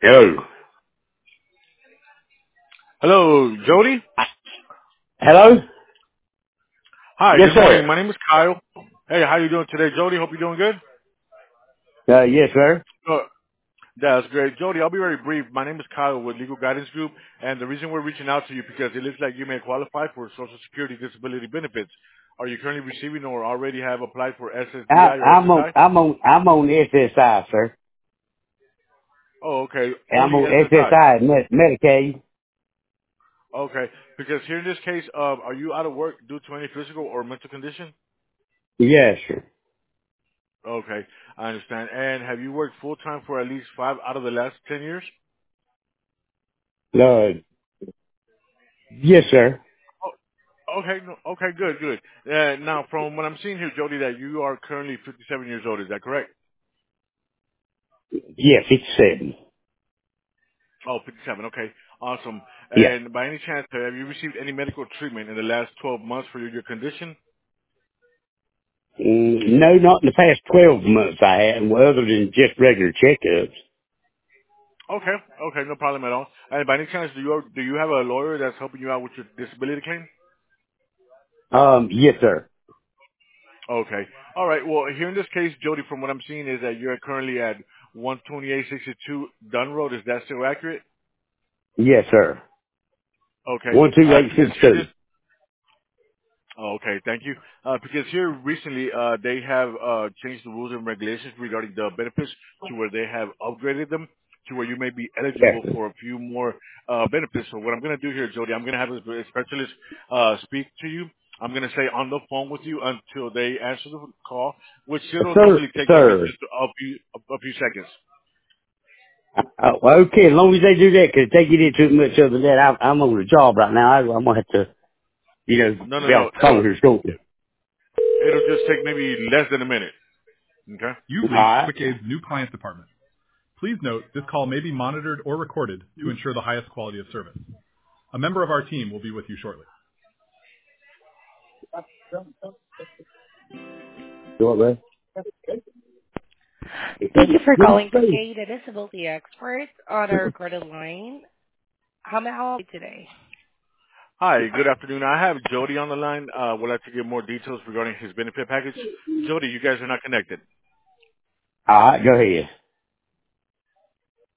Yo. Hello, Jody. Hello? Hi, Yes, good morning. sir. My name is Kyle. Hey, how you doing today, Jody? Hope you're doing good. Yes, sir. Uh, that's great. Jody, I'll be very brief. My name is Kyle with Legal Guidance Group, and the reason we're reaching out to you because it looks like you may qualify for Social Security disability benefits. Are you currently receiving or already have applied for SSDI or SSI? I'm on SSI, sir. Oh, okay. I'm Only on SSI. SSI, Medicaid. Okay. Because here in this case, are you out of work due to any physical or mental condition? Yes, sir. Okay, I understand. And have you worked full time for at least 5 out of the last 10 years? Yes, sir. Okay, okay, good, good. Now, from what I'm seeing here, Jody, that you are currently 57 years old. Is that correct? Yes, it's 7. Oh, 57. Okay, awesome. Yeah. And by any chance, have you received any medical treatment in the last 12 months for your condition? No, not in the past 12 months I had, well, other than just regular checkups. Okay, okay, no problem at all. And by any chance, do you have a lawyer that's helping you out with your disability claim? Yes, sir. Okay. All right. Well, here in this case, Jody, from what I'm seeing is that you're currently at 12862 Dunn Road. Is that still accurate? Yes, sir. Okay. Because here it is. 12862. Oh, okay, thank you. Because here recently, they have changed the rules and regulations regarding the benefits to where they have upgraded them to where you may be Yes, eligible sir. for a few more benefits. So what I'm going to do here, Jody, I'm going to have a specialist speak to you. I'm going to stay on the phone with you until they answer the call, which it'll normally take maybe Sir. just a few seconds. Well, okay, as long as they do that, because if they get into it much other than that, I'm on the job right now. I'm going to have to, No, no, be off no. the phone here shortly. It'll just take maybe less than a minute. Okay. You've reached All right. QuickAid's new client department. Please note this call may be monitored or recorded to ensure the highest quality of service. A member of our team will be with you shortly. What, man? Thank you for What is calling space? Kate, the disability expert on our recorded line. How may I help you today? Hi, good afternoon. I have Jody on the line. Would like to get more details regarding his benefit package. Jody, you guys are not connected. All right, go ahead.